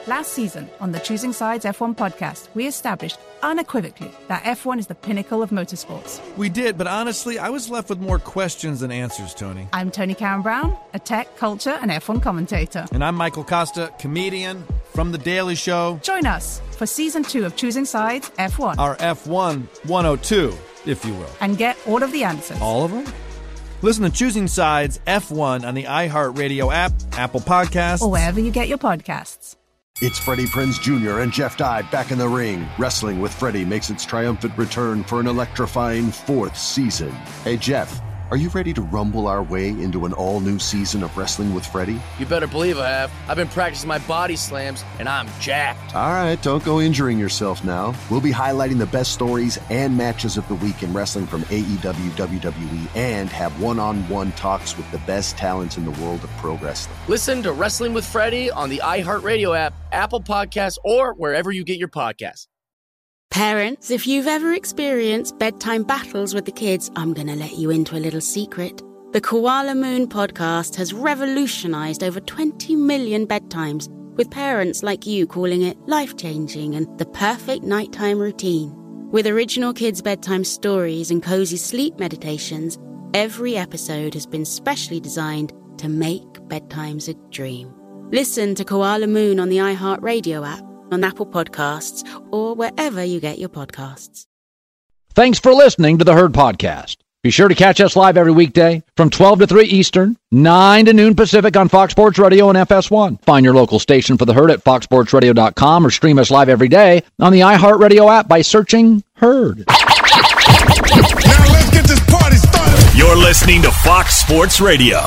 Last season, on the Choosing Sides F1 podcast, we established unequivocally that F1 is the pinnacle of motorsports. We did, but honestly, I was left with more questions than answers, Tony. I'm Tony Karen Brown, a tech, culture, and F1 commentator. And I'm Michael Costa, comedian from The Daily Show. Join us for Season 2 of Choosing Sides F1. Our F1 102, if you will. And get all of the answers. All of them? Listen to Choosing Sides F1 on the iHeartRadio app, Apple Podcasts, or wherever you get your podcasts. It's Freddie Prinze Jr. and Jeff Dye back in the ring. Wrestling with Freddie makes its triumphant return for an electrifying 4th season. Hey, Jeff, are you ready to rumble our way into an all-new season of Wrestling with Freddie? You better believe I have. I've been practicing my body slams, and I'm jacked. All right, don't go injuring yourself now. We'll be highlighting the best stories and matches of the week in wrestling from AEW, WWE, and have one-on-one talks with the best talents in the world of pro wrestling. Listen to Wrestling with Freddie on the iHeartRadio app, Apple Podcasts, or wherever you get your podcasts. Parents, if you've ever experienced bedtime battles with the kids, I'm going to let you into a little secret. The Koala Moon podcast has revolutionized over 20 million bedtimes, with parents like you calling it life-changing and the perfect nighttime routine. With original kids' bedtime stories and cozy sleep meditations, every episode has been specially designed to make bedtimes a dream. Listen to Koala Moon on the iHeartRadio app, on Apple Podcasts, or wherever you get your podcasts. Thanks for listening to the Herd Podcast. Be sure to catch us live every weekday from 12 to 3 Eastern, 9 to noon Pacific on Fox Sports Radio and FS1. Find your local station for the Herd at foxsportsradio.com or stream us live every day on the iHeartRadio app by searching Herd. Now let's get this party started. You're listening to Fox Sports Radio.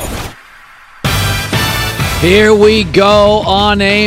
Here we go on a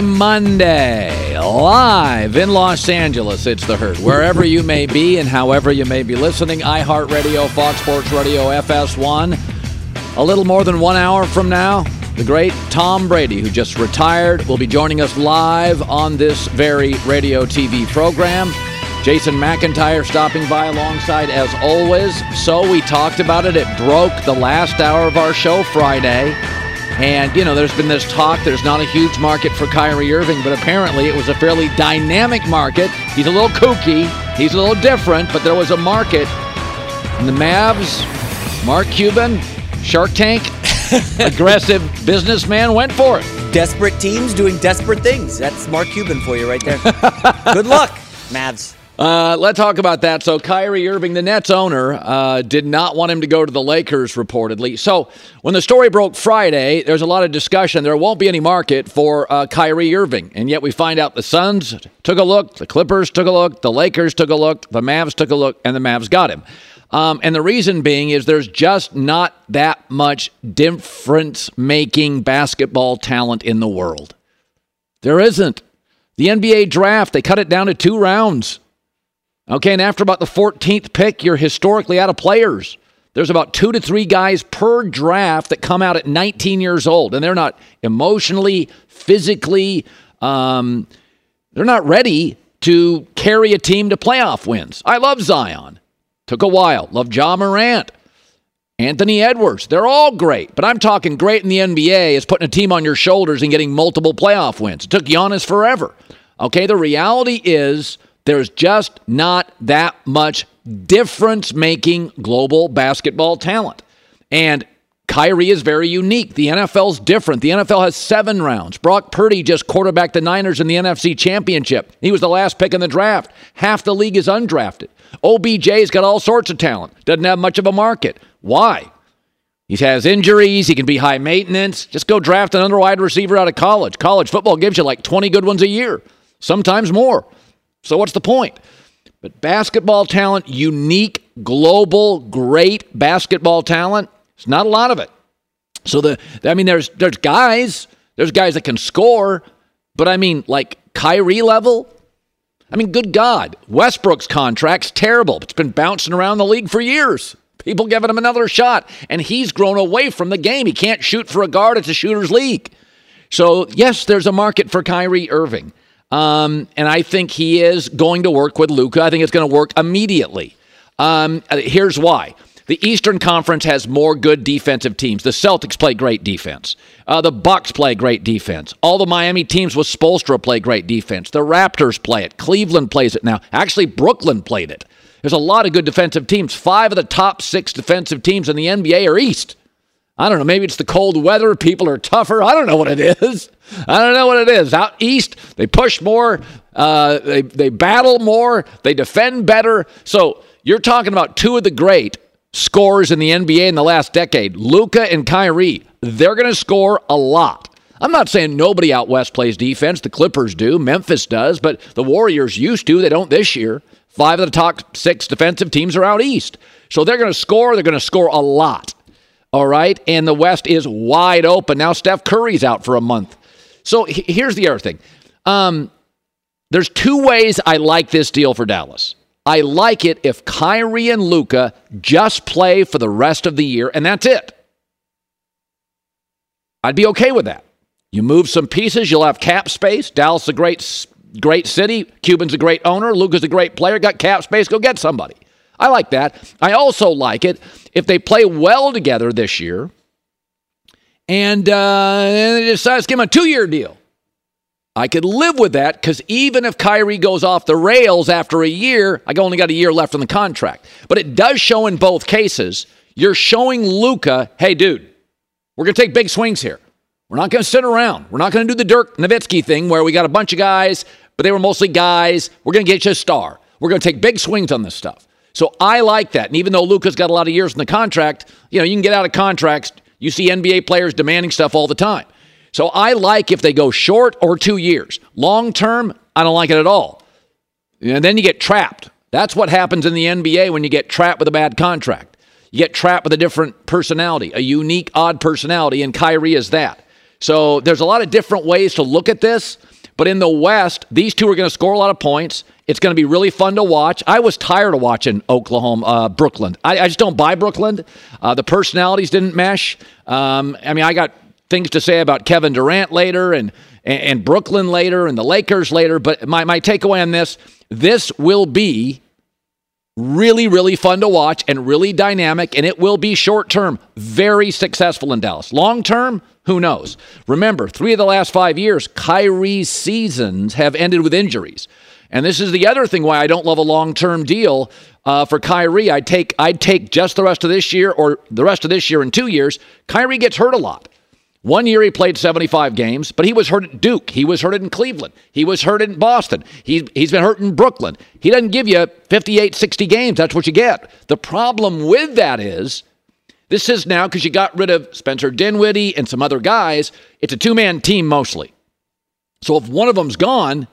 Monday, live in Los Angeles. It's the Herd. Wherever you may be and however you may be listening, iHeartRadio, Fox Sports Radio, FS1. A little more than 1 hour from now, the great Tom Brady, who just retired, will be joining us live on this very radio TV program. Jason McIntyre stopping by alongside as always. So we talked about it. It broke the last hour of our show Friday. And, you know, there's been this talk, there's not a huge market for Kyrie Irving, but apparently it was a fairly dynamic market. He's a little kooky, he's a little different, but there was a market. And the Mavs, Mark Cuban, Shark Tank, aggressive businessman went for it. Desperate teams doing desperate things. That's Mark Cuban for you right there. Good luck, Mavs. Let's talk about that. So Kyrie Irving, the Nets owner, did not want him to go to the Lakers, reportedly. So when the story broke Friday, there's a lot of discussion. There won't be any market for Kyrie Irving. And yet we find out the Suns took a look, the Clippers took a look, the Lakers took a look, the Mavs took a look, and the Mavs got him. And the reason being is there's just not that much difference-making basketball talent in the world. There isn't. The NBA draft, they cut it down to 2 rounds. Okay, and after about the 14th pick, you're historically out of players. There's about 2 to 3 guys per draft that come out at 19 years old, and they're not emotionally, physically, they're not ready to carry a team to playoff wins. I love Zion. Took a while. Love Ja Morant. Anthony Edwards. They're all great, but I'm talking great in the NBA is putting a team on your shoulders and getting multiple playoff wins. It took Giannis forever. Okay, the reality is there's just not that much difference-making global basketball talent. And Kyrie is very unique. The NFL's different. The NFL has 7 rounds. Brock Purdy just quarterbacked the Niners in the NFC Championship. He was the last pick in the draft. Half the league is undrafted. OBJ's got all sorts of talent. Doesn't have much of a market. Why? He has injuries. He can be high maintenance. Just go draft another wide receiver out of college. College football gives you like 20 good ones a year, sometimes more. So what's the point? But basketball talent, unique, global, great basketball talent, it's not a lot of it. So there's guys that can score, but I mean, like Kyrie level. I mean, good God, Westbrook's contract's terrible. It's been bouncing around the league for years. People giving him another shot, and he's grown away from the game. He can't shoot for a guard. It's a shooter's league. So yes, there's a market for Kyrie Irving. And I think he is going to work with Luka. I think it's going to work immediately. Here's why. The Eastern Conference has more good defensive teams. The Celtics play great defense. The Bucks play great defense. All the Miami teams with Spoelstra play great defense. The Raptors play it. Cleveland plays it now. Actually, Brooklyn played it. There's a lot of good defensive teams. 5 of the top 6 defensive teams in the NBA are East. I don't know. Maybe it's the cold weather. People are tougher. I don't know what it is. Out East, they push more. They battle more. They defend better. So you're talking about 2 of the great scorers in the NBA in the last decade, Luka and Kyrie. They're going to score a lot. I'm not saying nobody out west plays defense. The Clippers do. Memphis does. But the Warriors used to. They don't this year. 5 of the top 6 defensive teams are out east. So they're going to score. They're going to score a lot. All right? And the West is wide open. Now Steph Curry's out for a month. So here's the other thing. There's 2 ways I like this deal for Dallas. I like it if Kyrie and Luka just play for the rest of the year, and that's it. I'd be okay with that. You move some pieces, you'll have cap space. Dallas is a great city. Cuban's a great owner. Luka's a great player. Got cap space. Go get somebody. I like that. I also like it if they play well together this year and they decide to give him a 2-year deal. I could live with that because even if Kyrie goes off the rails after a year, I only got a year left on the contract. But it does show in both cases, you're showing Luka, hey, dude, we're going to take big swings here. We're not going to sit around. We're not going to do the Dirk Nowitzki thing where we got a bunch of guys, but they were mostly guys. We're going to get you a star. We're going to take big swings on this stuff. So I like that. And even though Luka's got a lot of years in the contract, you can get out of contracts. You see NBA players demanding stuff all the time. So I like if they go short or 2 years. Long term, I don't like it at all. And then you get trapped. That's what happens in the NBA when you get trapped with a bad contract. You get trapped with a different personality, a unique, odd personality, and Kyrie is that. So there's a lot of different ways to look at this. But in the West, these 2 are going to score a lot of points. It's going to be really fun to watch. I was tired of watching Brooklyn. I just don't buy Brooklyn. The personalities didn't mesh. I got things to say about Kevin Durant later and Brooklyn later and the Lakers later. But my takeaway on this will be really, really fun to watch and really dynamic, and it will be short-term very successful in Dallas. Long-term, who knows? Remember, 3 of the last 5 years, Kyrie's seasons have ended with injuries. And this is the other thing why I don't love a long-term deal for Kyrie. I'd take just the rest of this year or the rest of this year in 2 years. Kyrie gets hurt a lot. 1 year he played 75 games, but he was hurt at Duke. He was hurt in Cleveland. He was hurt in Boston. He's been hurt in Brooklyn. He doesn't give you 58, 60 games. That's what you get. The problem with that is this is now because you got rid of Spencer Dinwiddie and some other guys. It's a 2-man team mostly. So if one of them's gone,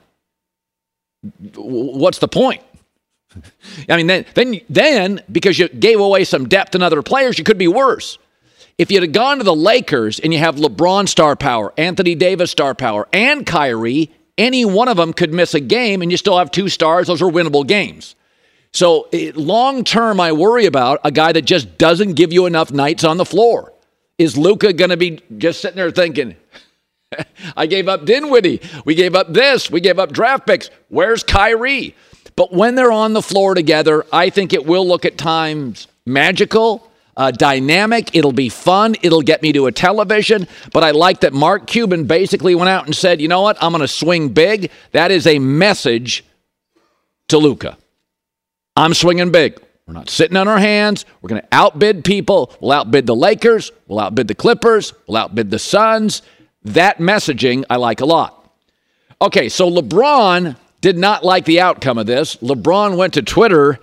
what's the point? I mean, then because you gave away some depth in other players, you could be worse. If you'd have gone to the Lakers and you have LeBron star power, Anthony Davis star power, and Kyrie, any one of them could miss a game and you still have 2 stars. Those are winnable games. So long term, I worry about a guy that just doesn't give you enough nights on the floor. Is Luka going to be just sitting there thinking, I gave up Dinwiddie. We gave up this. We gave up draft picks. Where's Kyrie? But when they're on the floor together, I think it will look at times magical, dynamic. It'll be fun. It'll get me to a television. But I like that Mark Cuban basically went out and said, you know what? I'm going to swing big. That is a message to Luka. I'm swinging big. We're not sitting on our hands. We're going to outbid people. We'll outbid the Lakers. We'll outbid the Clippers. We'll outbid the Suns. That messaging I like a lot. Okay, so LeBron did not like the outcome of this. LeBron went to Twitter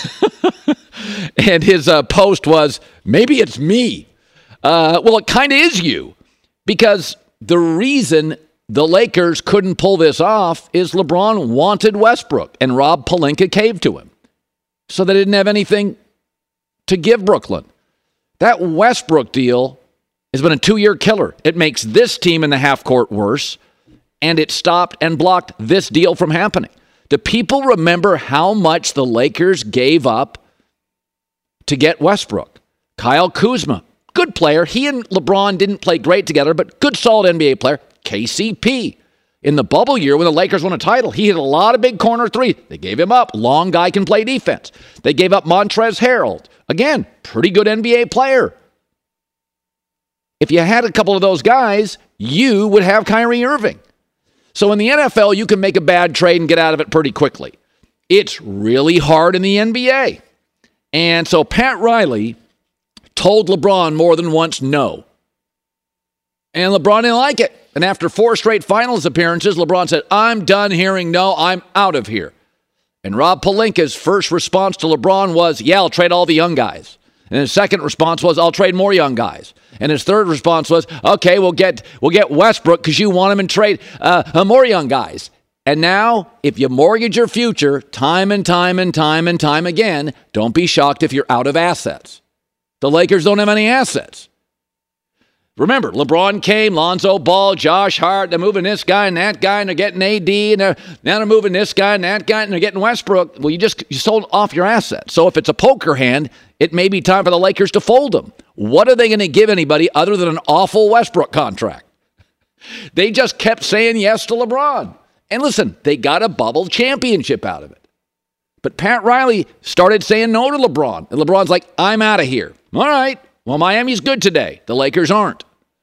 and his post was, maybe it's me. Well, it kind of is you, because the reason the Lakers couldn't pull this off is LeBron wanted Westbrook, and Rob Pelinka caved to him. So they didn't have anything to give Brooklyn. That Westbrook deal has been a 2-year killer. It makes this team in the half court worse, and it stopped and blocked this deal from happening. Do people remember how much the Lakers gave up to get Westbrook? Kyle Kuzma, good player. He and LeBron didn't play great together, but good, solid NBA player. KCP, In the bubble year, when the Lakers won a title, he hit a lot of big corner threes. They gave him up. Long guy can play defense. They gave up Montrezl Harrell. Again, pretty good NBA player. If you had a couple of those guys, you would have Kyrie Irving. So in the NFL, you can make a bad trade and get out of it pretty quickly. It's really hard in the NBA. And so Pat Riley told LeBron more than once no. And LeBron didn't like it. And after 4 straight finals appearances, LeBron said, I'm done hearing no, I'm out of here. And Rob Pelinka's first response to LeBron was, yeah, I'll trade all the young guys. And his second response was, I'll trade more young guys. And his third response was, okay, we'll get Westbrook because you want him and trade more young guys. And now, if you mortgage your future time and time again, don't be shocked if you're out of assets. The Lakers don't have any assets. Remember, LeBron came, Lonzo Ball, Josh Hart, they're moving this guy and that guy, and they're getting AD, and now they're moving this guy and that guy, and they're getting Westbrook. Well, you sold off your assets. So if it's a poker hand, it may be time for the Lakers to fold them. What are they going to give anybody other than an awful Westbrook contract? They just kept saying yes to LeBron. And listen, they got a bubble championship out of it. But Pat Riley started saying no to LeBron. And LeBron's like, I'm out of here. All right, well, Miami's good today. The Lakers aren't.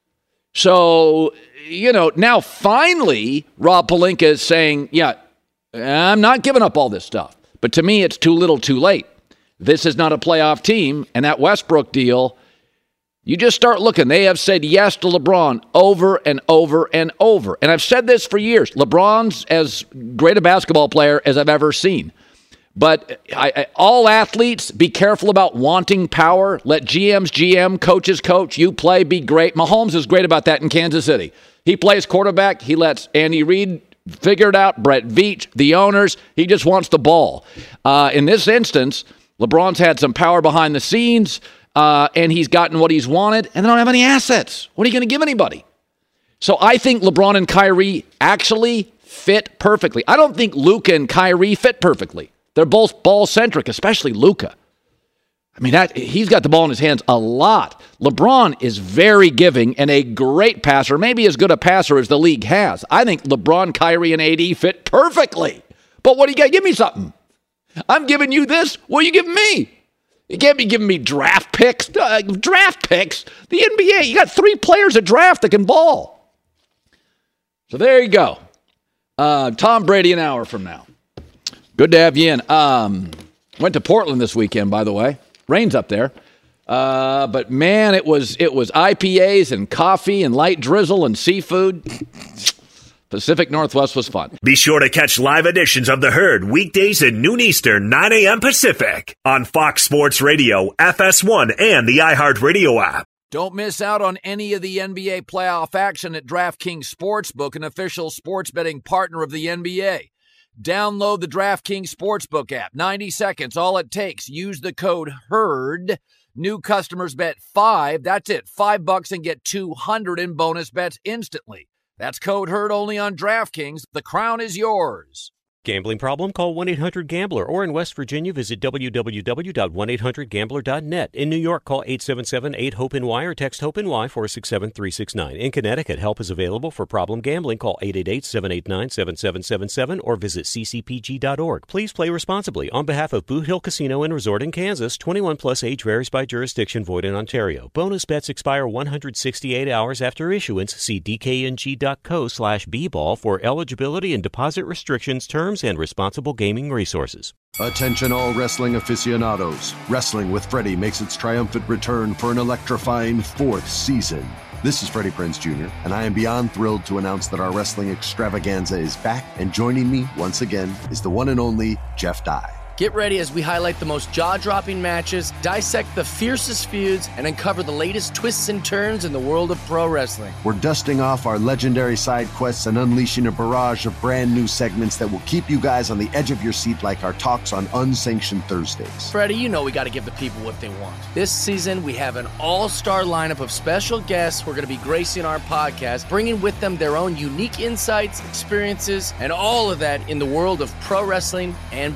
So, now finally, Rob Pelinka is saying, yeah, I'm not giving up all this stuff. But to me, it's too little too late. This is not a playoff team. And that Westbrook deal, you just start looking. They have said yes to LeBron over and over and over. And I've said this for years. LeBron's as great a basketball player as I've ever seen. But all athletes, be careful about wanting power. Let GMs GM, coaches coach. You play, be great. Mahomes is great about that in Kansas City. He plays quarterback. He lets Andy Reid figure it out. Brett Veach, the owners. He just wants the ball. In this instance, LeBron's had some power behind the scenes, and he's gotten what he's wanted, and they don't have any assets. What are you going to give anybody? So I think LeBron and Kyrie actually fit perfectly. I don't think Luka and Kyrie fit perfectly. They're both ball-centric, especially Luka. I mean, he's got the ball in his hands a lot. LeBron is very giving and a great passer, maybe as good a passer as the league has. I think LeBron, Kyrie, and AD fit perfectly. But what do you got? Give me something. I'm giving you this. What are you giving me? You can't be giving me draft picks. Draft picks? The NBA, you got 3 players at draft that can ball. So there you go. Tom Brady an hour from now. Good to have you in. Went to Portland this weekend, by the way. Rain's up there. But, man, it was IPAs and coffee and light drizzle and seafood. Pacific Northwest was fun. Be sure to catch live editions of The Herd weekdays at noon Eastern, 9 a.m. Pacific on Fox Sports Radio, FS1, and the iHeartRadio app. Don't miss out on any of the NBA playoff action at DraftKings Sportsbook, an official sports betting partner of the NBA. Download the DraftKings Sportsbook app. 90 seconds, all it takes. Use the code HERD. New customers bet $5. That's it, $5 and get $200 in bonus bets instantly. That's code HERD only on DraftKings. The crown is yours. Gambling problem? Call 1-800-GAMBLER. Or in West Virginia, visit www.1800gambler.net. In New York, call 877-8-HOPE-NY or text HOPE-NY 467-369. In Connecticut, help is available for problem gambling. Call 888-789-7777 or visit ccpg.org. Please play responsibly. On behalf of Boot Hill Casino and Resort in Kansas, 21 plus age varies by jurisdiction, void in Ontario. Bonus bets expire 168 hours after issuance. See dkng.co/bball for eligibility and deposit restrictions, terms, and responsible gaming resources. Attention all wrestling aficionados. Wrestling with Freddie makes its triumphant return for an electrifying 4th season. This is Freddie Prinze Jr., and I am beyond thrilled to announce that our wrestling extravaganza is back, and joining me once again is the one and only Jeff Dye. Get ready as we highlight the most jaw-dropping matches, dissect the fiercest feuds, and uncover the latest twists and turns in the world of pro wrestling. We're dusting off our legendary side quests and unleashing a barrage of brand new segments that will keep you guys on the edge of your seat like our talks on Unsanctioned Thursdays. Freddie, you know we got to give the people what they want. This season, we have an all-star lineup of special guests who are going to be gracing our podcast, bringing with them their own unique insights, experiences, and all of that in the world of pro wrestling and beyond.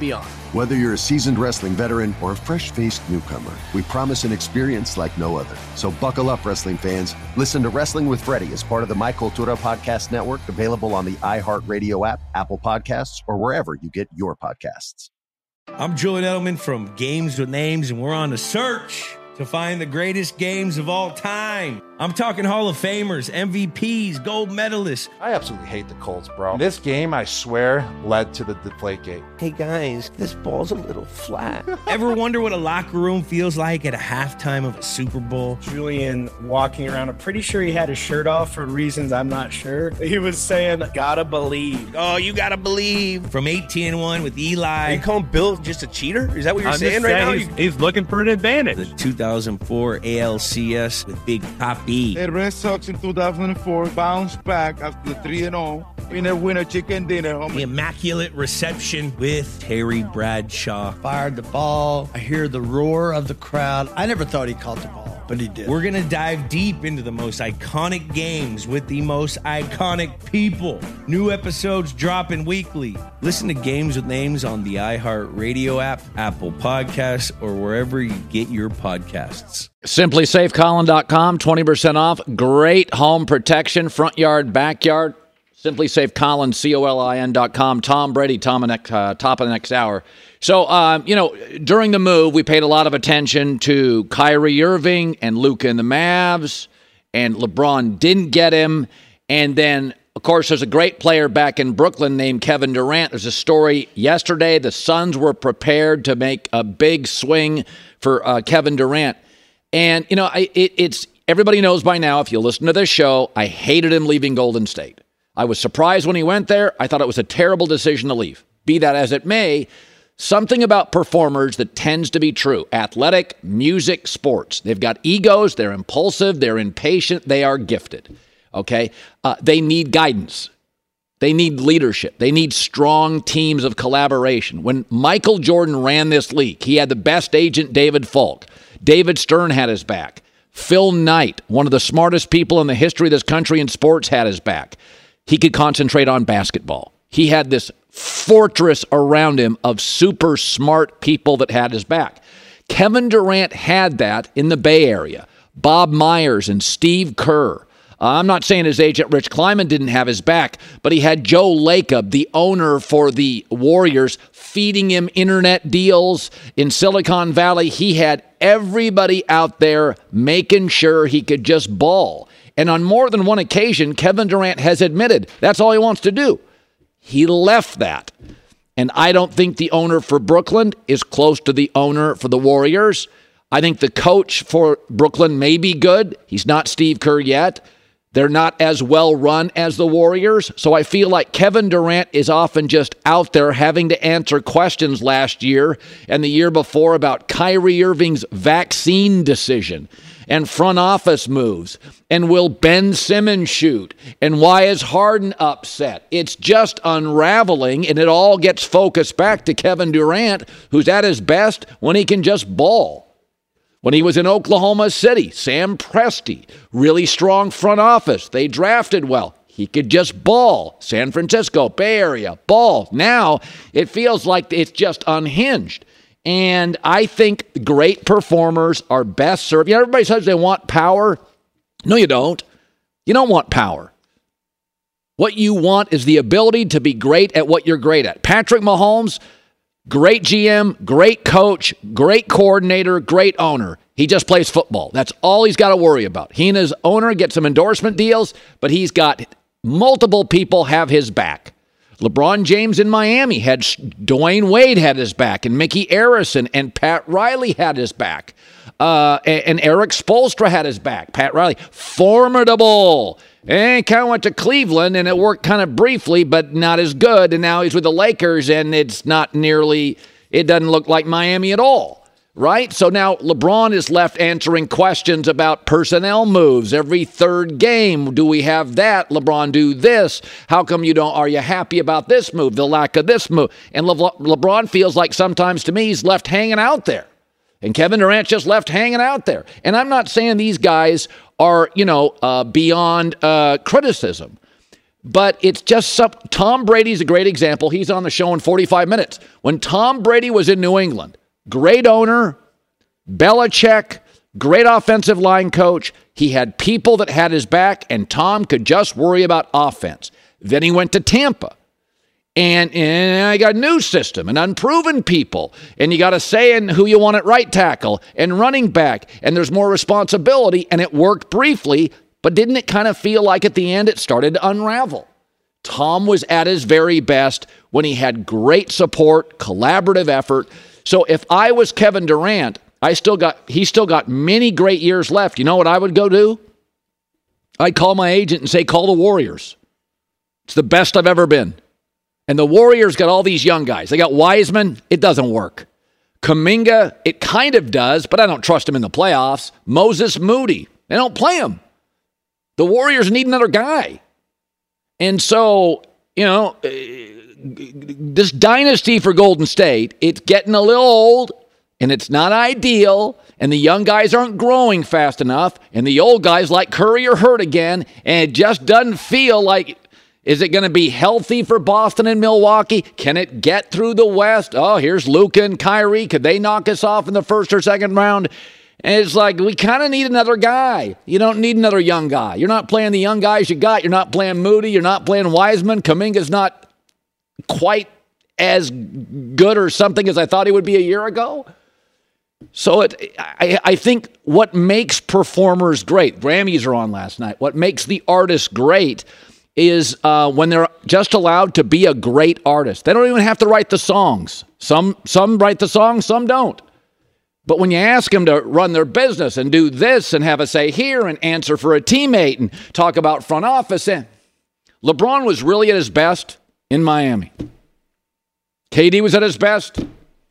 Whether you're a seasoned wrestling veteran or a fresh-faced newcomer, we promise an experience like no other. So buckle up, wrestling fans. Listen to Wrestling with Freddie as part of the My Cultura Podcast Network, available on the iHeartRadio app, Apple Podcasts, or wherever you get your podcasts. I'm Julian Edelman from Games with Names, and we're on a search to find the greatest games of all time. I'm talking Hall of Famers, MVPs, gold medalists. I absolutely hate the Colts, bro. This game, I swear, led to the Deflategate. Hey, guys, this ball's a little flat. Ever wonder what a locker room feels like at a halftime of a Super Bowl? Julian walking around, I'm pretty sure he had his shirt off for reasons I'm not sure. He was saying, gotta believe. Oh, you gotta believe. From 18-1 with Eli. Are you calling Bill just a cheater? Is that what you're saying right now? He's looking for an advantage. The 2004 ALCS with Big Papi. The Red Sox in 2004 bounced back after 3-0 in a winner chicken dinner. The immaculate reception with Terry Bradshaw. Fired the ball. I hear the roar of the crowd. I never thought he caught the ball, but he did. We're going to dive deep into the most iconic games with the most iconic people. New episodes dropping weekly. Listen to Games with Names on the iHeartRadio app, Apple Podcasts, or wherever you get your podcasts. SimplySafeColin.com, 20% off. Great home protection, front yard, backyard. SimplySafeColin, COLIN.com. Tom Brady, top of the next hour. So, during the move, we paid a lot of attention to Kyrie Irving and Luka and the Mavs, and LeBron didn't get him. And then, of course, there's a great player back in Brooklyn named Kevin Durant. There's a story yesterday. The Suns were prepared to make a big swing for Kevin Durant. And, it's everybody knows by now, if you listen to this show, I hated him leaving Golden State. I was surprised when he went there. I thought it was a terrible decision to leave. Be that as it may, something about performers that tends to be true. Athletic, music, sports. They've got egos. They're impulsive. They're impatient. They are gifted. Okay? They need guidance. They need leadership. They need strong teams of collaboration. When Michael Jordan ran this league, he had the best agent, David Falk. David Stern had his back. Phil Knight, one of the smartest people in the history of this country in sports, had his back. He could concentrate on basketball. He had this fortress around him of super smart people that had his back. Kevin Durant had that in the Bay Area. Bob Myers and Steve Kerr. I'm not saying his agent Rich Kleiman didn't have his back, but he had Joe Lacob, the owner for the Warriors, feeding him internet deals in Silicon Valley. He had everybody out there making sure he could just ball. And on more than one occasion, Kevin Durant has admitted that's all he wants to do. He left that. And I don't think the owner for Brooklyn is close to the owner for the Warriors. I think the coach for Brooklyn may be good. He's not Steve Kerr yet. They're not as well run as the Warriors. So I feel like Kevin Durant is often just out there having to answer questions last year and the year before about Kyrie Irving's vaccine decision and front office moves. And will Ben Simmons shoot? And why is Harden upset? It's just unraveling, and it all gets focused back to Kevin Durant, who's at his best when he can just ball. When he was in Oklahoma City, Sam Presti, really strong front office. They drafted well. He could just ball. San Francisco, Bay Area, ball. Now it feels like it's just unhinged. And I think great performers are best served. Everybody says they want power. No, you don't. You don't want power. What you want is the ability to be great at what you're great at. Patrick Mahomes, great GM, great coach, great coordinator, great owner. He just plays football. That's all he's got to worry about. He and his owner get some endorsement deals, but he's got multiple people have his back. LeBron James in Miami had Dwayne Wade had his back, and Mickey Arison and Pat Riley had his back. And Eric Spoelstra had his back. Pat Riley, formidable. And kind of went to Cleveland, and it worked kind of briefly, but not as good. And now he's with the Lakers, and it's not nearly, it doesn't look like Miami at all, right? So now LeBron is left answering questions about personnel moves every third game. Do we have that? LeBron, do this. How come you don't? Are you happy about this move, the lack of this move? And LeBron feels like sometimes to me he's left hanging out there. And Kevin Durant just left hanging out there. And I'm not saying these guys are, beyond criticism. But it's just Tom Brady's a great example. He's on the show in 45 minutes. When Tom Brady was in New England, great owner, Belichick, great offensive line coach. He had people that had his back, and Tom could just worry about offense. Then he went to Tampa. And I got a new system and unproven people. And you got to say in who you want at right tackle and running back. And there's more responsibility. And it worked briefly. But didn't it kind of feel like at the end it started to unravel? Tom was at his very best when he had great support, collaborative effort. So if I was Kevin Durant, he still got many great years left. You know what I would go do? I'd call my agent and say, call the Warriors. It's the best I've ever been. And the Warriors got all these young guys. They got Wiseman. It doesn't work. Kuminga, it kind of does, but I don't trust him in the playoffs. Moses Moody, they don't play him. The Warriors need another guy. And so, this dynasty for Golden State, it's getting a little old, and it's not ideal, and the young guys aren't growing fast enough, and the old guys like Curry are hurt again, and it just doesn't feel like, is it going to be healthy for Boston and Milwaukee? Can it get through the West? Oh, here's Luka and Kyrie. Could they knock us off in the first or second round? And it's like, we kind of need another guy. You don't need another young guy. You're not playing the young guys you got. You're not playing Moody. You're not playing Wiseman. Kuminga's not quite as good or something as I thought he would be a year ago. So I think what makes performers great, Grammys are on last night, what makes the artist great is when they're just allowed to be a great artist. They don't even have to write the songs. Some write the songs, some don't. But when you ask them to run their business and do this and have a say here and answer for a teammate and talk about front office, LeBron was really at his best in Miami. KD was at his best.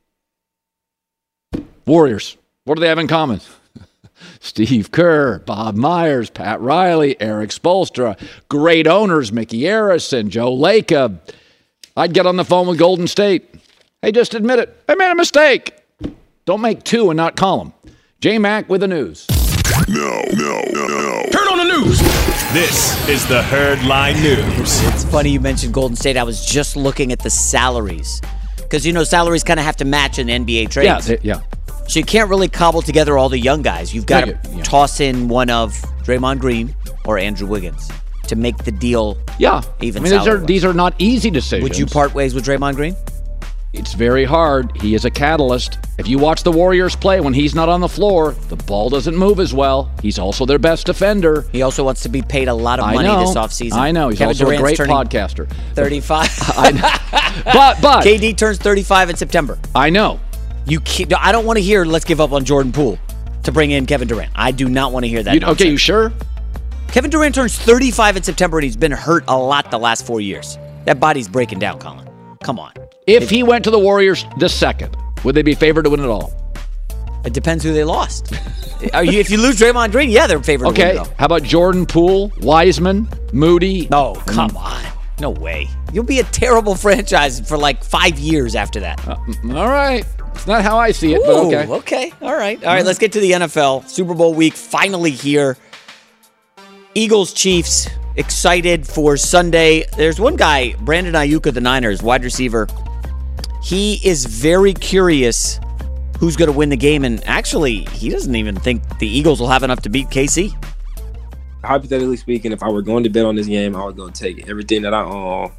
Warriors, what do they have in common? Steve Kerr, Bob Myers, Pat Riley, Eric Spoelstra, great owners, Mickey Arison, Joe Lacob. I'd get on the phone with Golden State. Hey, just admit it. I made a mistake. Don't make two and not call them. J-Mac with the news. No. Turn on the news. This is the Herd Line News. It's funny you mentioned Golden State. I was just looking at the salaries. Because, salaries kind of have to match in NBA trades. Yeah. So you can't really cobble together all the young guys. You've got to toss in one of Draymond Green or Andrew Wiggins to make the deal even salary. These are not easy decisions. Would you part ways with Draymond Green? It's very hard. He is a catalyst. If you watch the Warriors play, when he's not on the floor, the ball doesn't move as well. He's also their best defender. He also wants to be paid a lot of money this offseason. I know. He's Kevin also Durant's a great podcaster. 35. I know. But KD turns 35 in September. I know. I don't want to hear let's give up on Jordan Poole to bring in Kevin Durant. I do not want to hear that. Okay, you sure? Kevin Durant turns 35 in September, and he's been hurt a lot the last 4 years. That body's breaking down, Colin. Come on. If he went to the Warriors this second, would they be favored to win it all? It depends who they lost. If you lose Draymond Green, they're favored to win it all. How about Jordan Poole, Wiseman, Moody? No, come on. No way. You'll be a terrible franchise for like 5 years after that. All right. It's not how I see it, but okay. Okay. All right, let's get to the NFL. Super Bowl week finally here. Eagles, Chiefs, excited for Sunday. There's one guy, Brandon Ayuk of the Niners, wide receiver. He is very curious who's going to win the game, and actually, he doesn't even think the Eagles will have enough to beat KC. Hypothetically speaking, if I were going to bet on this game, I would go take everything that I own,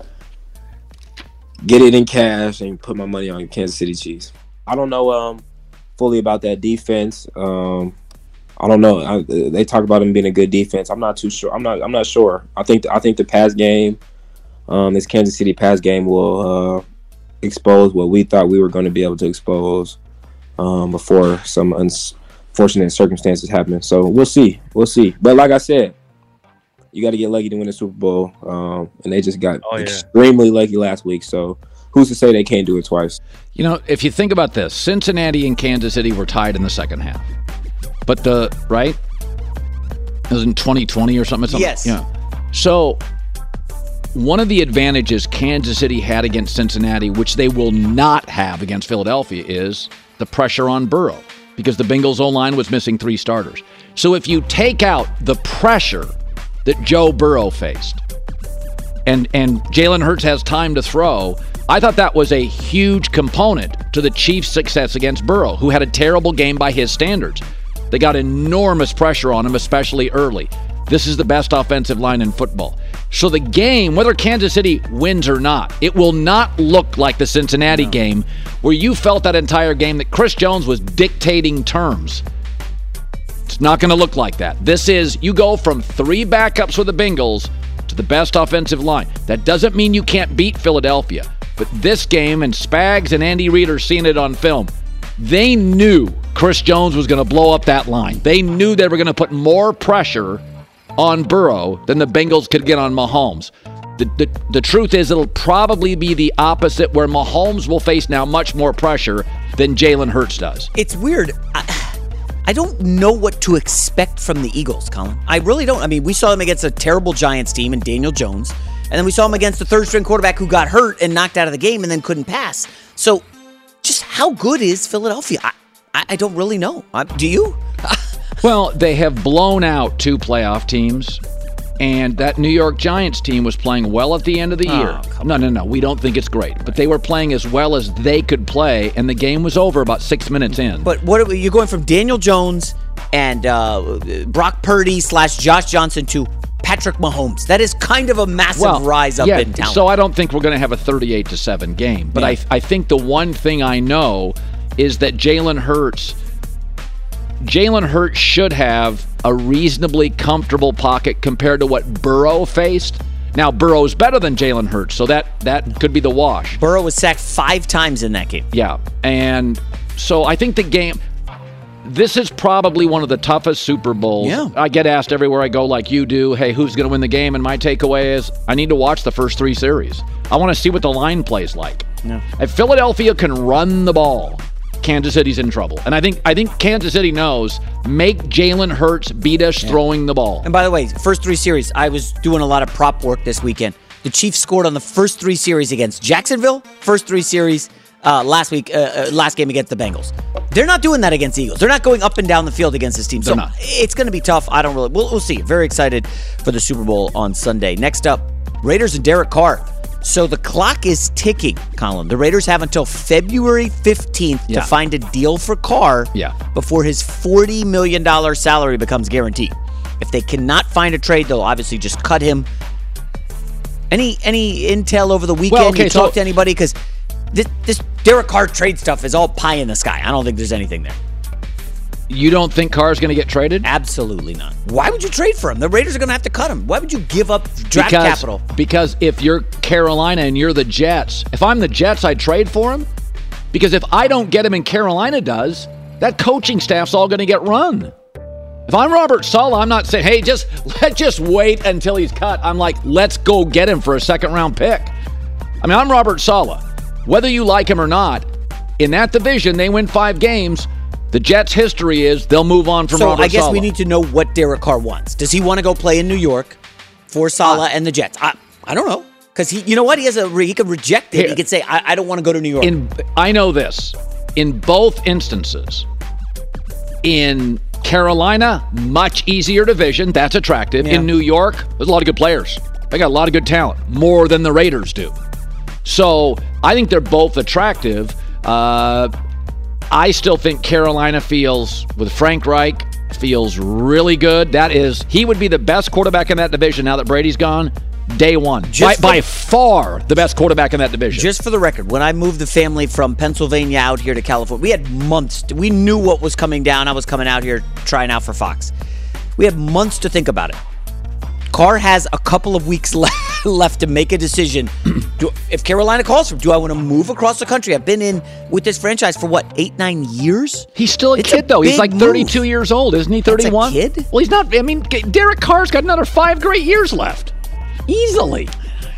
get it in cash, and put my money on Kansas City Chiefs. I don't know fully about that defense. I don't know. They talk about him being a good defense. I'm not too sure. I'm not sure. I think the pass game, this Kansas City pass game, will expose what we thought we were going to be able to expose before some unfortunate circumstances happen. So we'll see. But like I said, you got to get lucky to win the Super Bowl, and they just got extremely lucky last week. So who's to say they can't do it twice? If you think about this, Cincinnati and Kansas City were tied in the second half. But right? It was in 2020 or something? Yes. Yeah. So one of the advantages Kansas City had against Cincinnati, which they will not have against Philadelphia, is the pressure on Burrow, because the Bengals' O-line was missing 3 starters. So if you take out the pressure that Joe Burrow faced, and Jalen Hurts has time to throw, I thought that was a huge component to the Chiefs' success against Burrow, who had a terrible game by his standards. They got enormous pressure on him, especially early. This is the best offensive line in football. So the game, whether Kansas City wins or not, it will not look like the Cincinnati game where you felt that entire game that Chris Jones was dictating terms. It's not going to look like that. This is, you go from 3 backups with the Bengals to the best offensive line. That doesn't mean you can't beat Philadelphia. But this game, and Spags and Andy Reid are seeing it on film, they knew Chris Jones was going to blow up that line. They knew they were going to put more pressure on Burrow than the Bengals could get on Mahomes. The truth is it'll probably be the opposite, where Mahomes will face now much more pressure than Jalen Hurts does. It's weird. I don't know what to expect from the Eagles, Colin. I really don't. I mean, we saw them against a terrible Giants team and Daniel Jones, and then we saw them against the third-string quarterback who got hurt and knocked out of the game and then couldn't pass. So just how good is Philadelphia? I don't really know. Do you? Well, they have blown out 2 playoff teams, and that New York Giants team was playing well at the end of the year. No. We don't think it's great. But they were playing as well as they could play, and the game was over about 6 minutes in. But what you're going from Daniel Jones and Brock Purdy / Josh Johnson to Patrick Mahomes. That is kind of a massive rise up in talent. So I don't think we're going to have a 38-7 game. But I think the one thing I know is that Jalen Hurts should have a reasonably comfortable pocket compared to what Burrow faced. Now, Burrow's better than Jalen Hurts, so that could be the wash. Burrow was sacked 5 times in that game. Yeah, and so I think the game, this is probably one of the toughest Super Bowls. Yeah. I get asked everywhere I go, like you do, hey, who's going to win the game? And my takeaway is I need to watch the first 3 series. I want to see what the line plays like. Yeah. If Philadelphia can run the ball, Kansas City's in trouble. And I think Kansas City knows, make Jalen Hurts beat us throwing the ball. And by the way, first 3 series, I was doing a lot of prop work this weekend. The Chiefs scored on the first 3 series against Jacksonville, first 3 series last game against the Bengals. They're not doing that against the Eagles. They're not going up and down the field against this team. So it's going to be tough. We'll see. Very excited for the Super Bowl on Sunday. Next up, Raiders and Derek Carr. So the clock is ticking, Colin. The Raiders have until February 15th to find a deal for Carr before his $40 million salary becomes guaranteed. If they cannot find a trade, they'll obviously just cut him. Any intel over the weekend? You talk to anybody? Because this Derek Carr trade stuff is all pie in the sky. I don't think there's anything there. You don't think Carr's going to get traded? Absolutely not. Why would you trade for him? The Raiders are going to have to cut him. Why would you give up draft capital? Because if you're Carolina and you're the Jets, if I'm the Jets, I'd trade for him. Because if I don't get him and Carolina does, that coaching staff's all going to get run. If I'm Robert Saleh, I'm not saying, hey, let's just wait until he's cut. I'm like, let's go get him for a second-round pick. I mean, I'm Robert Saleh. Whether you like him or not, in that division, they win 5 games. The Jets' history is they'll move on from Robert Saleh. So I guess we need to know what Derek Carr wants. Does he want to go play in New York for Saleh and the Jets? I don't know. Because you know what? He can reject it. He can say, I don't want to go to New York. I know this. In both instances, in Carolina, much easier division. That's attractive. Yeah. In New York, there's a lot of good players. They got a lot of good talent, more than the Raiders do. So I think they're both attractive. I still think Carolina feels, with Frank Reich, feels really good. He would be the best quarterback in that division now that Brady's gone. Day one. By far the best quarterback in that division. Just for the record, when I moved the family from Pennsylvania out here to California, we had months. We knew what was coming down. I was coming out here trying out for Fox. We had months to think about it. Carr has a couple of weeks left to make a decision. If Carolina calls for him, do I want to move across the country? I've been in with this franchise for 8-9 years? He's still a kid, though. He's like 32 years old, isn't he? 31? That's a kid? Well, he's not. I mean, Derek Carr's got another 5 great years left. Easily.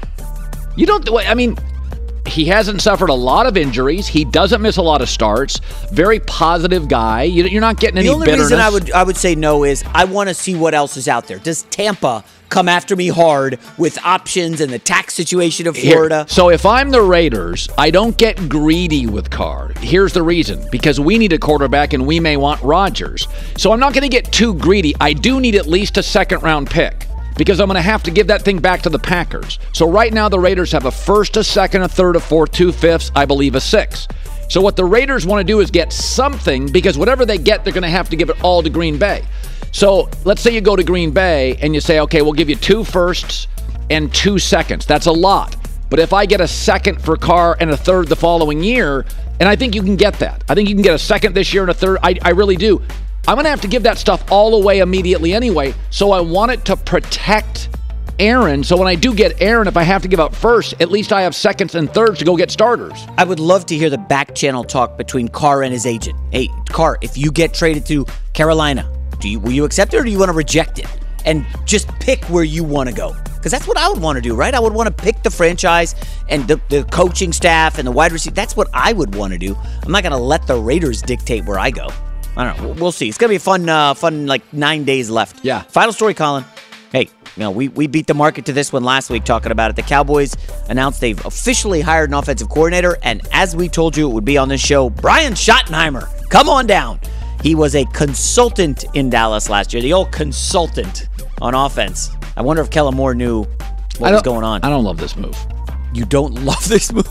He hasn't suffered a lot of injuries. He doesn't miss a lot of starts. Very positive guy. You're not getting any bitterness. The only reason I would say no is I want to see what else is out there. Does Tampa come after me hard with options and the tax situation of Florida? So if I'm the Raiders, I don't get greedy with Carr. Here's the reason. Because we need a quarterback and we may want Rodgers. So I'm not going to get too greedy. I do need at least a second-round pick. because I'm going to have to give that thing back to the Packers. So right now the Raiders have a first, a second, a third, a fourth, 2/5, I believe a 6. So what the Raiders want to do is get something, because whatever they get, they're going to have to give it all to Green Bay. So let's say you go to Green Bay and you say, okay, we'll give you 2 firsts and 2 seconds. That's a lot. But if I get a second for Carr and a third the following year, and I think you can get that. I think you can get a second this year and a third. I really do. I'm going to have to give that stuff all away immediately anyway. So I want it to protect Aaron. So when I do get Aaron, if I have to give up first, at least I have seconds and thirds to go get starters. I would love to hear the back channel talk between Carr and his agent. Hey, Carr, if you get traded to Carolina, will you accept it or do you want to reject it? And just pick where you want to go. Because that's what I would want to do, right? I would want to pick the franchise and the coaching staff and the wide receiver. That's what I would want to do. I'm not going to let the Raiders dictate where I go. I don't know. We'll see. It's going to be fun, like 9 days left. Yeah. Final story, Colin. Hey, we beat the market to this one last week talking about it. The Cowboys announced they've officially hired an offensive coordinator. And as we told you it would be on this show, Brian Schottenheimer, come on down. He was a consultant in Dallas last year, the old consultant on offense. I wonder if Kellen Moore knew what was going on. I don't love this move. You don't love this move?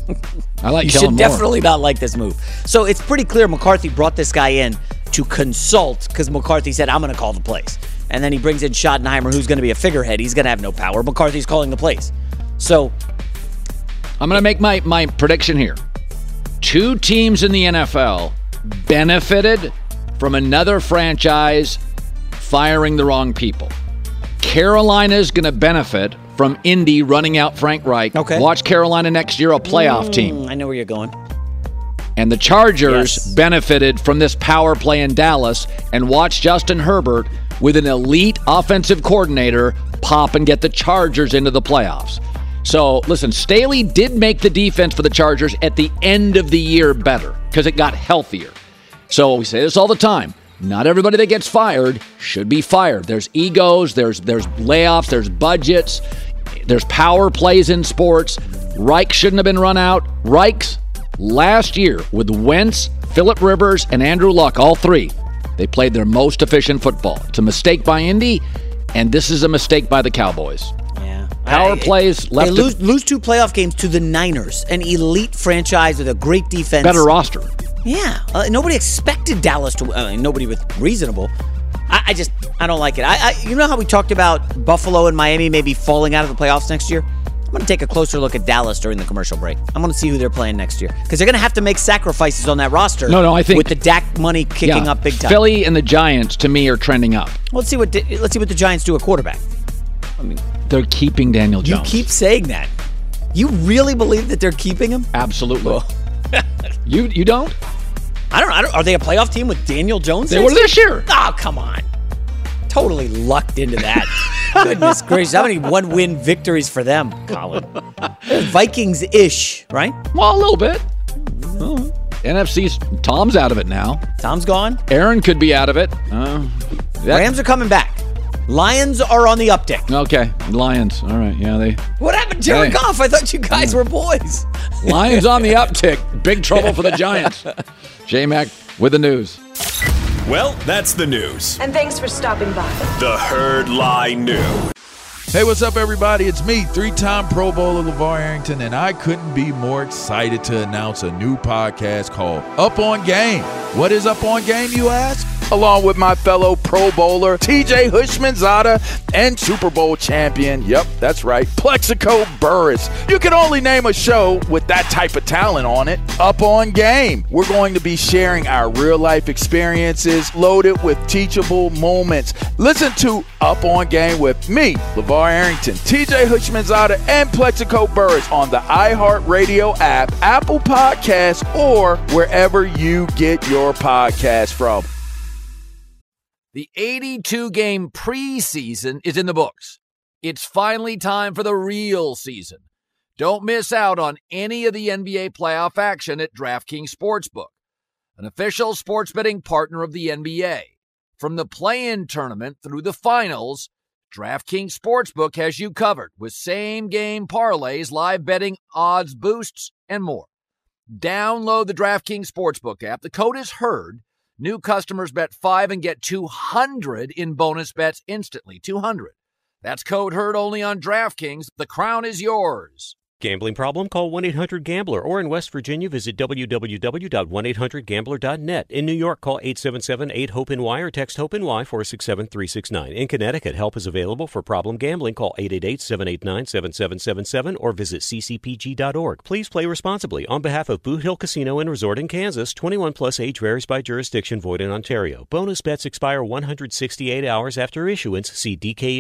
I like Kellen Moore. You should definitely not like this move. So it's pretty clear McCarthy brought this guy in to consult because McCarthy said, I'm going to call the plays. And then he brings in Schottenheimer, who's going to be a figurehead. He's going to have no power. McCarthy's calling the plays. So I'm going to make my prediction here. 2 teams in the NFL benefited from another franchise firing the wrong people. Carolina's going to benefit from Indy running out Frank Reich. Okay. Watch Carolina next year, a playoff team. I know where you're going. And the Chargers benefited from this power play in Dallas, and watch Justin Herbert with an elite offensive coordinator pop and get the Chargers into the playoffs. So, listen, Staley did make the defense for the Chargers at the end of the year better because it got healthier. So we say this all the time. Not everybody that gets fired should be fired. There's egos, there's layoffs, there's budgets, there's power plays in sports. Reich shouldn't have been run out. Reich's last year with Wentz, Phillip Rivers, and Andrew Luck, all 3, they played their most efficient football. It's a mistake by Indy, and this is a mistake by the Cowboys. Yeah. Power plays left. They lose 2 playoff games to the Niners, an elite franchise with a great defense. Better roster. Yeah, nobody expected Dallas to. Nobody with reasonable. I don't like it. You know how we talked about Buffalo and Miami maybe falling out of the playoffs next year? I'm going to take a closer look at Dallas during the commercial break. I'm going to see who they're playing next year because they're going to have to make sacrifices on that roster. No, I think with the Dak money kicking up big time. Philly and the Giants to me are trending up. Let's see what the Giants do at quarterback. I mean, they're keeping Daniel Jones. You keep saying that. You really believe that they're keeping him? Absolutely. You don't? I don't. Are they a playoff team with Daniel Jones? They were this year. Oh, come on. Totally lucked into that. Goodness gracious. How many 1-win victories for them, Colin? Vikings-ish, right? Well, a little bit. NFC's Tom's out of it now. Tom's gone? Aaron could be out of it. Rams are coming back. Lions are on the uptick. Okay, Lions. All right, yeah, they. What happened to Jared Goff? I thought you guys were boys. Lions on the uptick. Big trouble for the Giants. J-Mac with the news. Well, that's the news. And thanks for stopping by. The Herd Lie News. Hey, what's up, everybody? It's me, 3-time Pro Bowler LeVar Arrington, and I couldn't be more excited to announce a new podcast called Up On Game. What is Up On Game, you ask? Along with my fellow Pro Bowler, TJ Houshmandzadeh, and Super Bowl champion, yep, that's right, Plexico Burress. You can only name a show with that type of talent on it. Up On Game. We're going to be sharing our real-life experiences loaded with teachable moments. Listen to Up On Game with me, LeVar Arrington, TJ Houshmandzadeh, and Plexico Burress on the iHeartRadio app, Apple Podcasts, or wherever you get your podcasts from. The 82-game preseason is in the books. It's finally time for the real season. Don't miss out on any of the NBA playoff action at DraftKings Sportsbook, an official sports betting partner of the NBA. From the play-in tournament through the finals, DraftKings Sportsbook has you covered with same-game parlays, live betting, odds boosts, and more. Download the DraftKings Sportsbook app. The code is HERD. New customers bet $5 and get $200 in bonus bets instantly. $200. That's code HERD only on DraftKings. The crown is yours. Gambling problem? Call 1-800-GAMBLER. Or in West Virginia, visit www.1800gambler.net. In New York, call 877-8-HOPE-NY or text HOPE-NY 467-369. In Connecticut, help is available for problem gambling. Call 888-789-7777 or visit ccpg.org. Please play responsibly. On behalf of Boot Hill Casino and Resort in Kansas, 21 plus, age varies by jurisdiction, void in Ontario. Bonus bets expire 168 hours after issuance. See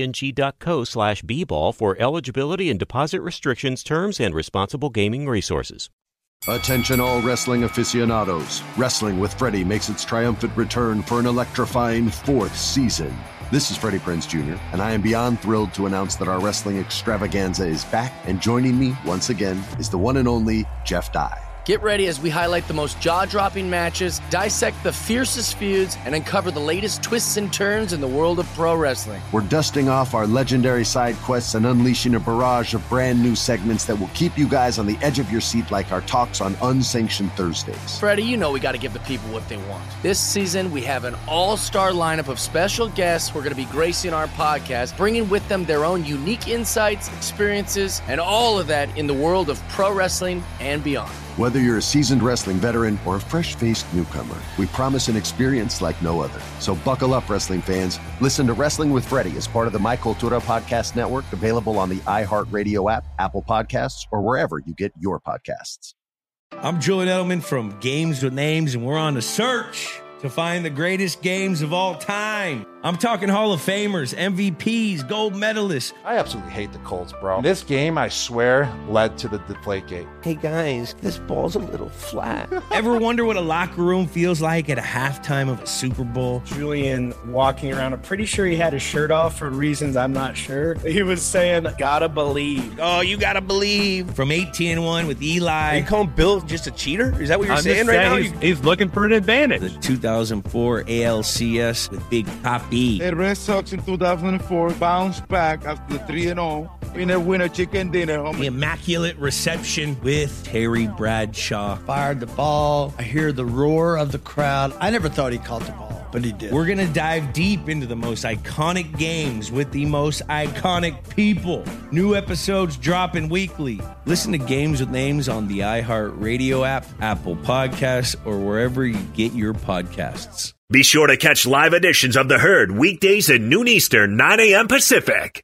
dkng.co/bball for eligibility and deposit restrictions, terms, and responsible gaming resources. Attention all wrestling aficionados. Wrestling with Freddie makes its triumphant return for an electrifying 4th season. This is Freddie Prinze Jr., and I am beyond thrilled to announce that our wrestling extravaganza is back, and joining me once again is the one and only Jeff Dye. Get ready as we highlight the most jaw-dropping matches, dissect the fiercest feuds, and uncover the latest twists and turns in the world of pro wrestling. We're dusting off our legendary side quests and unleashing a barrage of brand new segments that will keep you guys on the edge of your seat like our talks on Unsanctioned Thursdays. Freddie, you know we got to give the people what they want. This season, we have an all-star lineup of special guests who are going to be gracing our podcast, bringing with them their own unique insights, experiences, and all of that in the world of pro wrestling and beyond. Whether you're a seasoned wrestling veteran or a fresh-faced newcomer, we promise an experience like no other. So buckle up, wrestling fans. Listen to Wrestling with Freddie as part of the My Cultura Podcast Network, available on the iHeartRadio app, Apple Podcasts, or wherever you get your podcasts. I'm Julian Edelman from Games with Names, and we're on a search to find the greatest games of all time. I'm talking Hall of Famers, MVPs, gold medalists. I absolutely hate the Colts, bro. This game, I swear, led to the Deflategate. Hey guys, this ball's a little flat. Ever wonder what a locker room feels like at a halftime of a Super Bowl? Julian walking around, I'm pretty sure he had his shirt off for reasons I'm not sure. He was saying, gotta believe. Oh, you gotta believe. From 18-1 with Eli. Are you calling Bill just a cheater? Is that what you're saying right now? He's looking for an advantage. The 2004 ALCS with Big Papi. The Red Sox in 2004 bounced back after the 3-0 in a winner chicken dinner. The immaculate reception with Terry Bradshaw. Fired the ball. I hear the roar of the crowd. I never thought he caught the ball, but he did. We're going to dive deep into the most iconic games with the most iconic people. New episodes dropping weekly. Listen to Games with Names on the iHeartRadio app, Apple Podcasts, or wherever you get your podcasts. Be sure to catch live editions of The Herd weekdays at noon Eastern, 9 a.m. Pacific.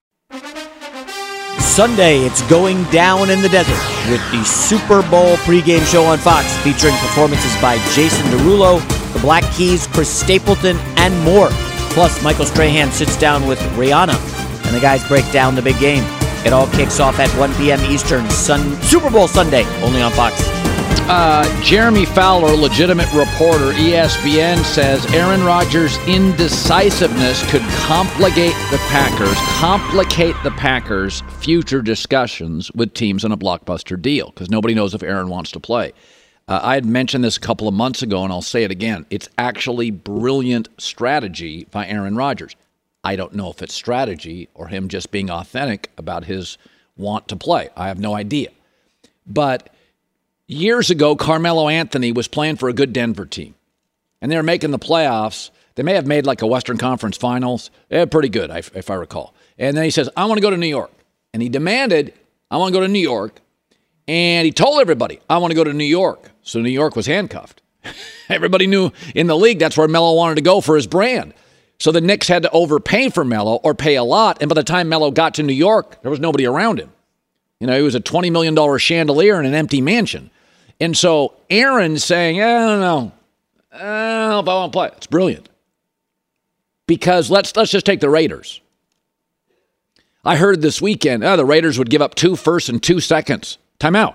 Sunday, it's going down in the desert with the Super Bowl pregame show on Fox, featuring performances by Jason Derulo, the Black Keys, Chris Stapleton, and more. Plus, Michael Strahan sits down with Rihanna, and the guys break down the big game. It all kicks off at 1 p.m. Eastern, Super Bowl Sunday, only on Fox. Jeremy Fowler, legitimate reporter, ESPN, says Aaron Rodgers' indecisiveness could complicate the Packers' future discussions with teams on a blockbuster deal, because nobody knows if Aaron wants to play. I had mentioned this a couple of months ago, and I'll say it again. It's actually brilliant strategy by Aaron Rodgers. I don't know if it's strategy or him just being authentic about his want to play. I have no idea. But years ago, Carmelo Anthony was playing for a good Denver team, and they were making the playoffs. They may have made like a Western Conference Finals. They're pretty good, if I recall. And then he says, I want to go to New York. And he demanded, I want to go to New York. And he told everybody, I want to go to New York. So New York was handcuffed. Everybody knew in the league that's where Melo wanted to go for his brand. So the Knicks had to overpay for Melo or pay a lot. And by the time Melo got to New York, there was nobody around him. You know, he was a $20 million chandelier in an empty mansion. And so Aaron's saying, I don't know. I don't know if I want to play. It's brilliant. Because let's just take the Raiders. I heard this weekend, the Raiders would give up 2 firsts and 2 seconds. Timeout.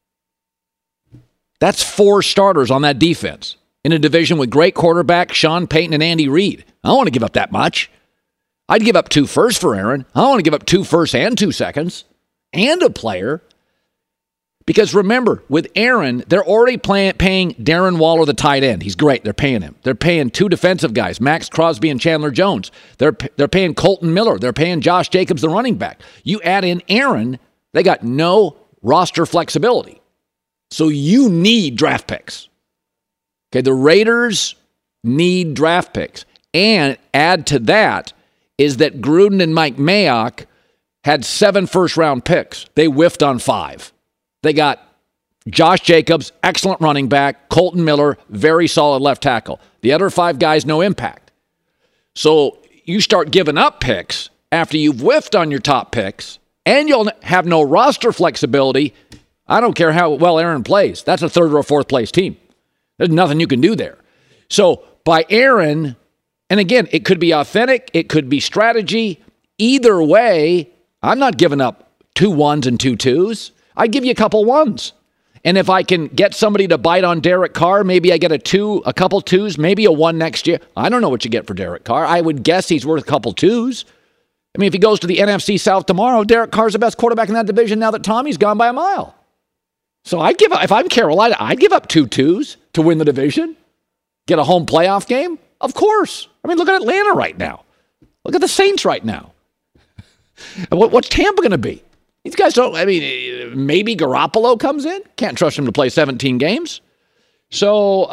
That's 4 starters on that defense in a division with great quarterbacks, Sean Payton and Andy Reid. I don't want to give up that much. I'd give up 2 firsts for Aaron. I don't want to give up 2 firsts and 2 seconds and a player. Because remember, with Aaron, they're already paying Darren Waller, the tight end. He's great. They're paying him. They're paying 2 defensive guys, Max Crosby and Chandler Jones. They're paying Colton Miller. They're paying Josh Jacobs, the running back. You add in Aaron, they got no roster flexibility. So you need draft picks. Okay, the Raiders need draft picks. And add to that, is that Gruden and Mike Mayock had 7 first-round picks. They whiffed on 5. They got Josh Jacobs, excellent running back, Colton Miller, very solid left tackle. The other 5 guys, no impact. So you start giving up picks after you've whiffed on your top picks, and you'll have no roster flexibility. I don't care how well Aaron plays. That's a 3rd or a 4th place team. There's nothing you can do there. So by Aaron, and again, it could be authentic, it could be strategy. Either way, I'm not giving up 2 1s and 2 2s. I'd give you a couple 1s. And if I can get somebody to bite on Derek Carr, maybe I get a couple 2s, maybe a 1 next year. I don't know what you get for Derek Carr. I would guess he's worth a couple 2s. I mean, if he goes to the NFC South tomorrow, Derek Carr's the best quarterback in that division now that Tommy's gone by a mile. So if I'm Carolina, I'd give up 2 2s to win the division. Get a home playoff game? Of course. I mean, look at Atlanta right now. Look at the Saints right now. What's Tampa going to be? These guys don't, maybe Garoppolo comes in. Can't trust him to play 17 games. So,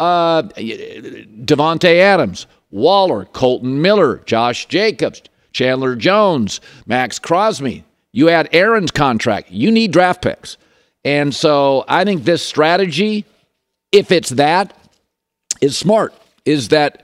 Devontae Adams, Waller, Colton Miller, Josh Jacobs, Chandler Jones, Max Crosby. You add Aaron's contract. You need draft picks. And so I think this strategy, if it's that, is smart. Is that,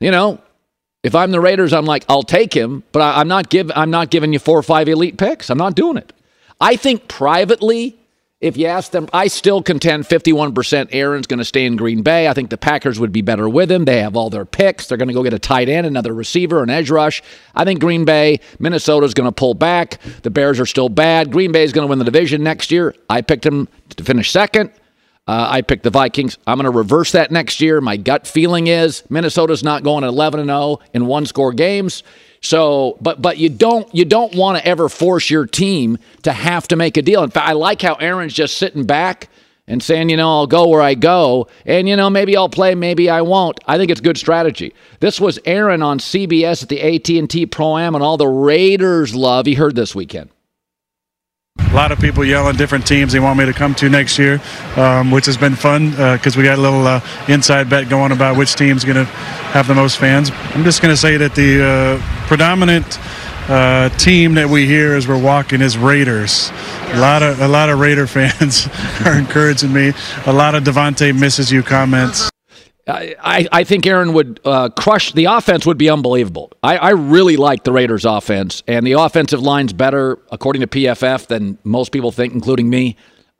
if I'm the Raiders, I'm like, I'll take him, but I'm not giving you 4 or 5 elite picks. I'm not doing it. I think privately, if you ask them, I still contend 51% Aaron's going to stay in Green Bay. I think the Packers would be better with him. They have all their picks. They're going to go get a tight end, another receiver, an edge rush. I think Green Bay, Minnesota's going to pull back. The Bears are still bad. Green Bay is going to win the division next year. I picked him to finish second. I picked the Vikings. I'm going to reverse that next year. My gut feeling is Minnesota's not going 11-0 in 1-score games. So, but you don't want to ever force your team to have to make a deal. In fact, I like how Aaron's just sitting back and saying, I'll go where I go, and maybe I'll play, maybe I won't. I think it's good strategy. This was Aaron on CBS at the AT&T Pro-Am, and all the Raiders love. He heard this weekend. A lot of people yelling different teams they want me to come to next year, which has been fun because we got a little inside bet going about which team's going to have the most fans. I'm just going to say that the predominant team that we hear as we're walking is Raiders. A lot of Raider fans are encouraging me. A lot of Devontae misses you comments. I think Aaron would crush. The offense would be unbelievable. I really like the Raiders' offense, and the offensive line's better, according to PFF, than most people think, including me.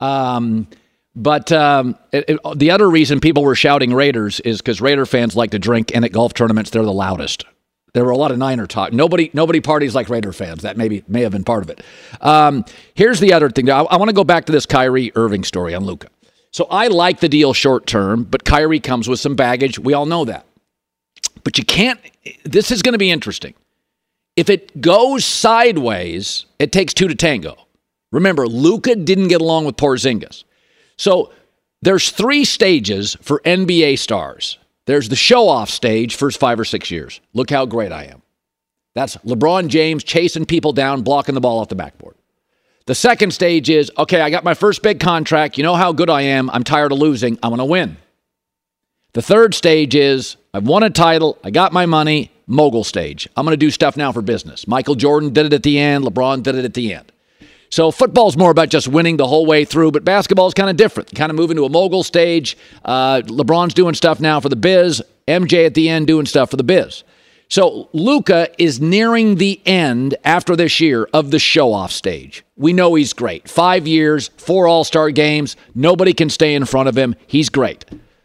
But the other reason people were shouting Raiders is because Raider fans like to drink, and at golf tournaments, they're the loudest. There were a lot of Niner talk. Nobody parties like Raider fans. That may have been part of it. Here's the other thing. I want to go back to this Kyrie Irving story on Luka. So I like the deal short term, but Kyrie comes with some baggage. We all know that. But you can't, this is going to be interesting. If it goes sideways, it takes 2 to tango. Remember, Luka didn't get along with Porzingis. So there's 3 stages for NBA stars. There's the show-off stage, first 5 or 6 years. Look how great I am. That's LeBron James chasing people down, blocking the ball off the backboard. The second stage is, okay, I got my first big contract. You know how good I am. I'm tired of losing. I'm going to win. The third stage is, I've won a title. I got my money. Mogul stage. I'm going to do stuff now for business. Michael Jordan did it at the end. LeBron did it at the end. So football's more about just winning the whole way through, but basketball's kind of different. Kind of moving to a mogul stage. LeBron's doing stuff now for the biz. MJ at the end doing stuff for the biz. So Luka is nearing the end after this year of the show-off stage. We know he's great. 5 years, 4 All-Star games. Nobody can stay in front of him. He's great.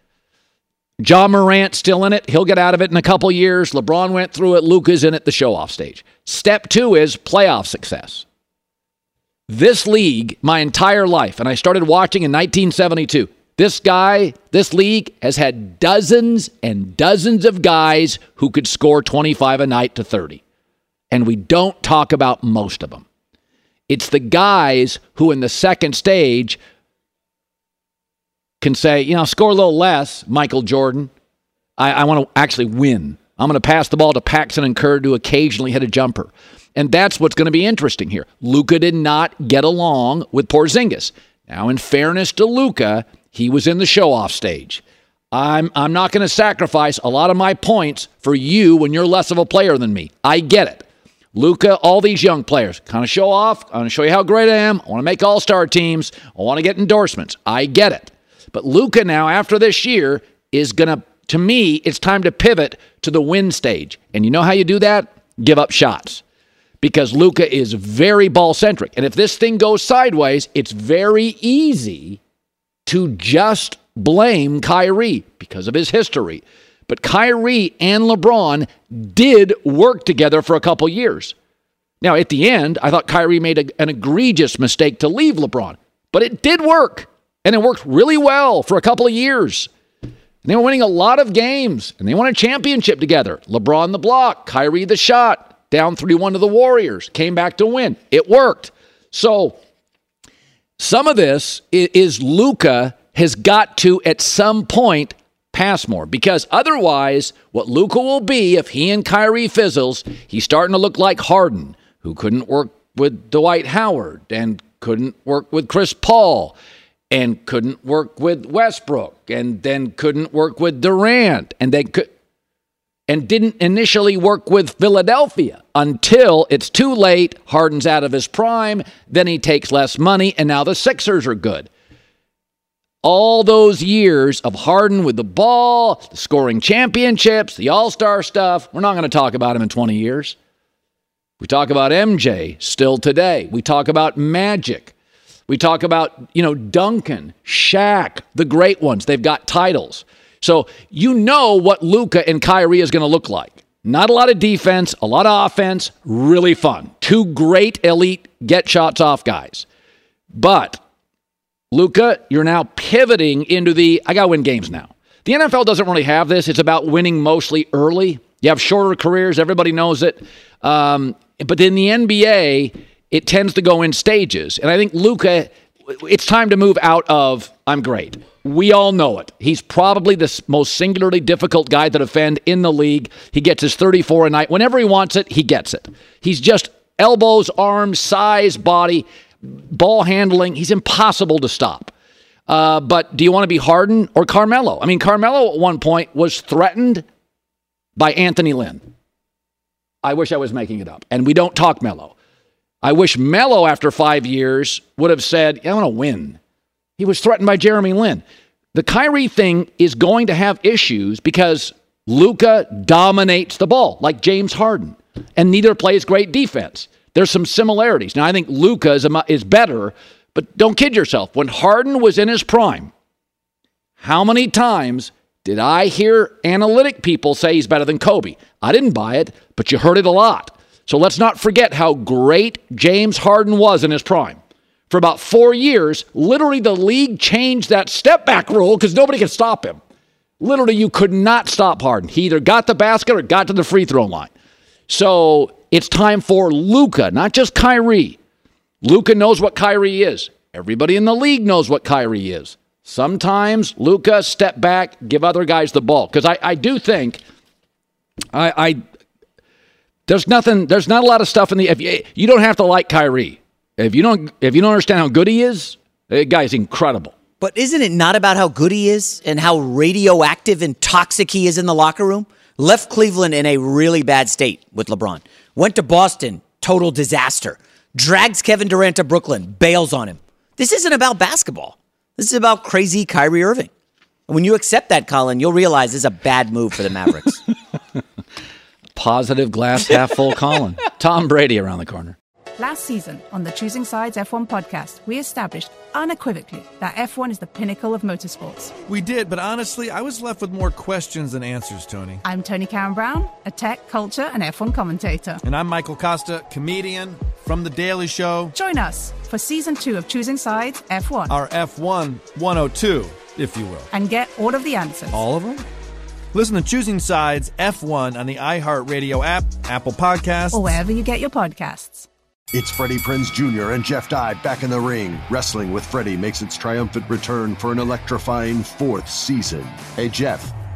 Ja Morant's still in it. He'll get out of it in a couple years. LeBron went through it. Luka's in it, the show-off stage. Step 2 is playoff success. This league, my entire life, and I started watching in 1972, this league has had dozens and dozens of guys who could score 25 a night to 30. And we don't talk about most of them. It's the guys who in the second stage can say, score a little less, Michael Jordan. I want to actually win. I'm going to pass the ball to Paxson and Kerr to occasionally hit a jumper. And that's what's going to be interesting here. Luka did not get along with Porzingis. Now, in fairness to Luka, he was in the show-off stage. I'm not going to sacrifice a lot of my points for you when you're less of a player than me. I get it. Luka, all these young players, kind of show off. I want to show you how great I am. I want to make all-star teams. I want to get endorsements. I get it. But Luka now, after this year, is going to me, it's time to pivot to the win stage. And you know how you do that? Give up shots. Because Luka is very ball-centric. And if this thing goes sideways, it's very easy to just blame Kyrie because of his history. But Kyrie and LeBron did work together for a couple years. Now, at the end, I thought Kyrie made an egregious mistake to leave LeBron. But it did work. And it worked really well for a couple of years. And they were winning a lot of games. And they won a championship together. LeBron the block, Kyrie the shot. Down 3-1 to the Warriors. Came back to win. It worked. So some of this is Luka has got to, at some point, pass more. Because otherwise, what Luka will be, if he and Kyrie fizzles, he's starting to look like Harden, who couldn't work with Dwight Howard and couldn't work with Chris Paul and couldn't work with Westbrook and then couldn't work with Durant and didn't initially work with Philadelphia until it's too late. Harden's out of his prime. Then he takes less money, and now the Sixers are good. All those years of Harden with the ball, scoring championships, the all-star stuff, we're not going to talk about him in 20 years. We talk about MJ still today. We talk about Magic. We talk about, Duncan, Shaq, the great ones. They've got titles. So you know what Luka and Kyrie is going to look like. Not a lot of defense, a lot of offense, really fun. Two great elite get shots off guys. But Luka, you're now pivoting into I got to win games now. The NFL doesn't really have this. It's about winning mostly early. You have shorter careers. Everybody knows it. But in the NBA, it tends to go in stages. And I think Luka, it's time to move out of I'm great. We all know it. He's probably the most singularly difficult guy to defend in the league. He gets his 34 a night. Whenever he wants it, he gets it. He's just elbows, arms, size, body, ball handling. He's impossible to stop. But do you want to be Harden or Carmelo? I mean, Carmelo at one point was threatened by Anthony Lynn. I wish I was making it up. And we don't talk Melo. I wish Melo, after 5 years, would have said, I want to win. He was threatened by Jeremy Lin. The Kyrie thing is going to have issues because Luka dominates the ball, like James Harden, and neither plays great defense. There's some similarities. Now, I think Luka is better, but don't kid yourself. When Harden was in his prime, how many times did I hear analytic people say he's better than Kobe? I didn't buy it, but you heard it a lot. So let's not forget how great James Harden was in his prime. For about 4 years, literally the league changed that step-back rule because nobody could stop him. Literally, you could not stop Harden. He either got the basket or got to the free throw line. So it's time for Luka, not just Kyrie. Luka knows what Kyrie is. Everybody in the league knows what Kyrie is. Sometimes Luka, step back, give other guys the ball. Because I do think there's not a lot of stuff in the. You don't have to like Kyrie. If you don't understand how good he is, the guy's incredible. But isn't it not about how good he is and how radioactive and toxic he is in the locker room? Left Cleveland in a really bad state with LeBron. Went to Boston, total disaster. Drags Kevin Durant to Brooklyn, bails on him. This isn't about basketball. This is about crazy Kyrie Irving. And when you accept that, Colin, you'll realize this is a bad move for the Mavericks. Positive glass half full Colin. Tom Brady around the corner. Last season on the Choosing Sides F1 podcast, we established unequivocally that F1 is the pinnacle of motorsports. We did, but honestly, I was left with more questions than answers, Tony. I'm Tony Karen Brown, a tech, culture, and F1 commentator. And I'm Michael Costa, comedian from The Daily Show. Join us for Season 2 of Choosing Sides F1. Our F1 102, if you will. And get all of the answers. All of them? Listen to Choosing Sides F1 on the iHeartRadio app, Apple Podcasts, or wherever you get your podcasts. It's Freddie Prinze Jr. and Jeff Dye back in the ring. Wrestling with Freddie makes its triumphant return for an electrifying 4th season. Hey, Jeff,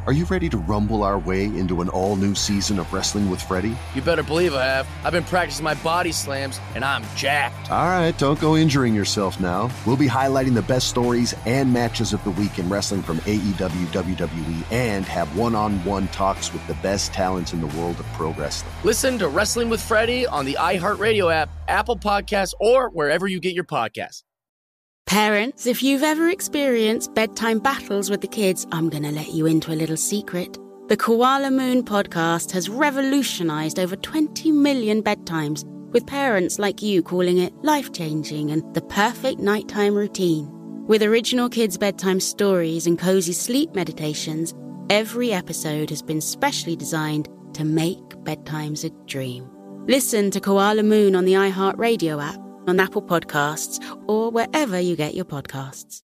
Are you ready to rumble our way into an all-new season of Wrestling with Freddie? You better believe I have. I've been practicing my body slams, and I'm jacked. All right, don't go injuring yourself now. We'll be highlighting the best stories and matches of the week in wrestling from AEW, WWE, and have one-on-one talks with the best talents in the world of pro wrestling. Listen to Wrestling with Freddie on the iHeartRadio app, Apple Podcasts, or wherever you get your podcasts. Parents, if you've ever experienced bedtime battles with the kids, I'm going to let you into a little secret. The Koala Moon podcast has revolutionized over 20 million bedtimes, with parents like you calling it life-changing and the perfect nighttime routine. With original kids' bedtime stories and cozy sleep meditations, every episode has been specially designed to make bedtimes a dream. Listen to Koala Moon on the iHeartRadio app, on Apple Podcasts, or wherever you get your podcasts.